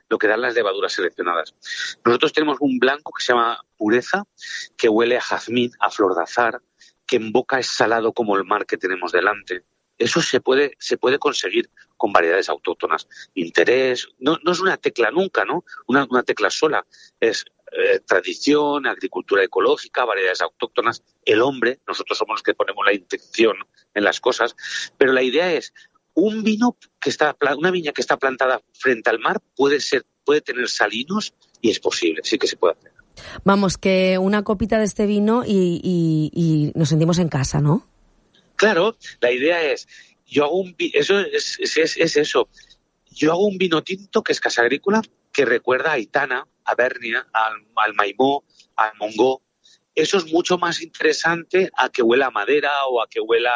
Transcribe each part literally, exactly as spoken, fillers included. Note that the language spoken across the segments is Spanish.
lo que dan las levaduras seleccionadas. Nosotros tenemos un blanco que se llama Pureza, que huele a jazmín, a flor de azar, que en boca es salado como el mar que tenemos delante. Eso se puede, se puede conseguir con variedades autóctonas. Interés, no, no es una tecla nunca, ¿no? Una, una tecla sola. Es eh, tradición, agricultura ecológica, variedades autóctonas. El hombre, nosotros somos los que ponemos la intención en las cosas, pero la idea es un vino que está, una viña que está plantada frente al mar puede ser, puede tener salinos y es posible, sí que se puede hacer. Vamos, que una copita de este vino y, y, y nos sentimos en casa, ¿no? Claro, la idea es, yo hago un eso es, es, es eso. Yo hago un vino tinto que es Casa Agrícola, que recuerda a Aitana, a Bernia, al, al Maimó, al Mongó. Eso es mucho más interesante a que huela a madera o a que huela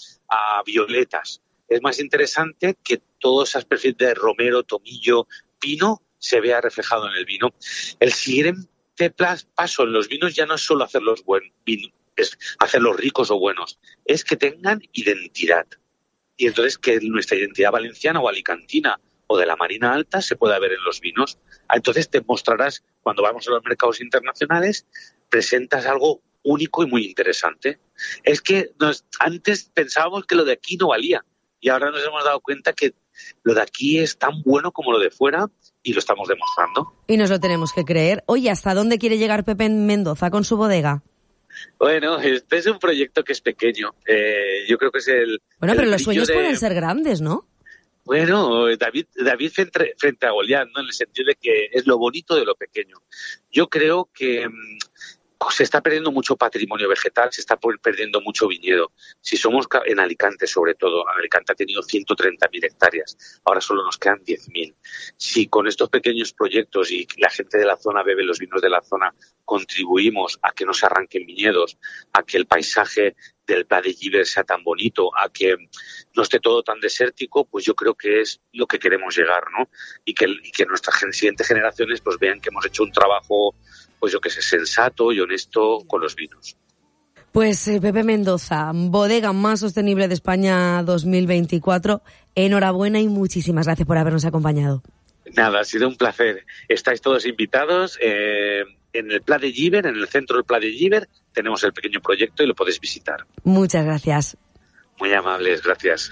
a violetas. Es más interesante que todas esas perfiles de romero, tomillo, pino se vea reflejado en el vino. El siguiente paso en los vinos ya no es solo hacerlos buenos, es hacerlos ricos o buenos, es que tengan identidad. Y entonces que nuestra identidad valenciana o alicantina o de la Marina Alta se pueda ver en los vinos. Entonces te mostrarás, cuando vamos a los mercados internacionales, presentas algo único y muy interesante. Es que nos, antes pensábamos que lo de aquí no valía y ahora nos hemos dado cuenta que lo de aquí es tan bueno como lo de fuera y lo estamos demostrando. Y nos lo tenemos que creer. Oye, ¿hasta dónde quiere llegar Pepe Mendoza con su bodega? Bueno, este es un proyecto que es pequeño. Eh, yo creo que es el... Bueno, el pero los sueños de... pueden ser grandes, ¿no? Bueno, David, David frente, frente a Goliat, ¿no? En el sentido de que es lo bonito de lo pequeño. Yo creo que mmm, se está perdiendo mucho patrimonio vegetal, se está perdiendo mucho viñedo. Si somos en Alicante, sobre todo, Alicante ha tenido ciento treinta mil hectáreas, ahora solo nos quedan diez mil. Si con estos pequeños proyectos y la gente de la zona bebe los vinos de la zona, contribuimos a que no se arranquen viñedos, a que el paisaje del Pla de Llíber sea tan bonito, a que no esté todo tan desértico, pues yo creo que es lo que queremos llegar, ¿no? Y que, y que nuestras siguientes generaciones pues vean que hemos hecho un trabajo, pues yo que sé, sensato y honesto con los vinos. Pues eh, Pepe Mendoza, bodega más sostenible de España dos mil veinticuatro, enhorabuena y muchísimas gracias por habernos acompañado. Nada, ha sido un placer. Estáis todos invitados. Eh, en el Pla de Llíber, en el centro del Pla de Llíber, tenemos el pequeño proyecto y lo podéis visitar. Muchas gracias. Muy amables, gracias.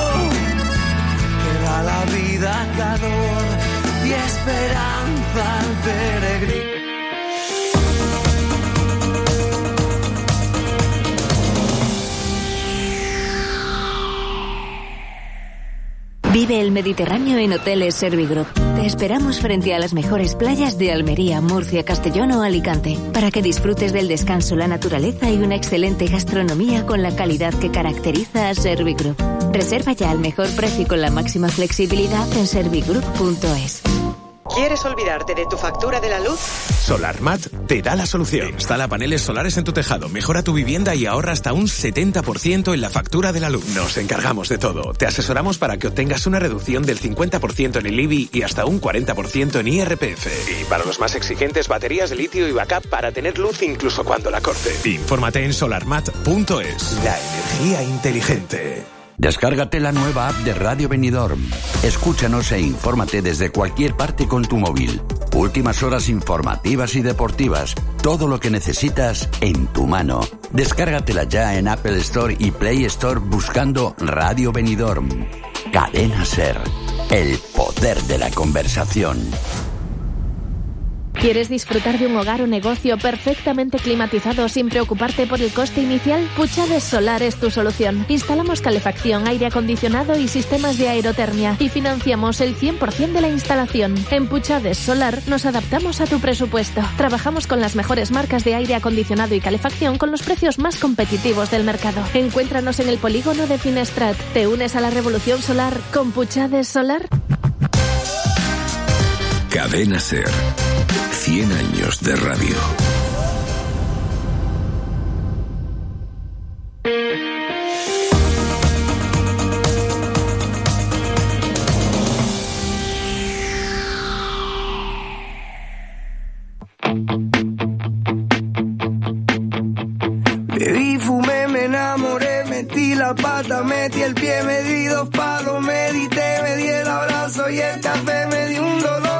Que da la vida calor y esperanza al peregrino. Vive el Mediterráneo en Hoteles Servigroup. Te esperamos frente a las mejores playas de Almería, Murcia, Castellón o Alicante, para que disfrutes del descanso, la naturaleza y una excelente gastronomía con la calidad que caracteriza a Servigroup. Reserva ya al mejor precio y con la máxima flexibilidad en servigroup punto es. ¿Quieres olvidarte de tu factura de la luz? SolarMat te da la solución. Instala paneles solares en tu tejado, mejora tu vivienda y ahorra hasta un setenta por ciento en la factura de la luz. Nos encargamos de todo. Te asesoramos para que obtengas una reducción del cincuenta por ciento en el I B I y hasta un cuarenta por ciento en I R P F. Y para los más exigentes, baterías de litio y backup para tener luz incluso cuando la corte. Infórmate en solarmat punto es. La energía inteligente. Descárgate la nueva app de Radio Benidorm. Escúchanos e infórmate desde cualquier parte con tu móvil. Últimas horas informativas y deportivas. Todo lo que necesitas en tu mano. Descárgatela ya en Apple Store y Play Store buscando Radio Benidorm. Cadena SER. El poder de la conversación. ¿Quieres disfrutar de un hogar o negocio perfectamente climatizado sin preocuparte por el coste inicial? Puchades Solar es tu solución. Instalamos calefacción, aire acondicionado y sistemas de aerotermia y financiamos el cien por ciento de la instalación. En Puchades Solar nos adaptamos a tu presupuesto. Trabajamos con las mejores marcas de aire acondicionado y calefacción con los precios más competitivos del mercado. Encuéntranos en el polígono de Finestrat. ¿Te unes a la revolución solar con Puchades Solar? Cadena SER. cien años de radio. Bebí, fumé, me enamoré, metí la pata, metí el pie, me di dos palos, medité, me di el abrazo y el café me dio un dolor.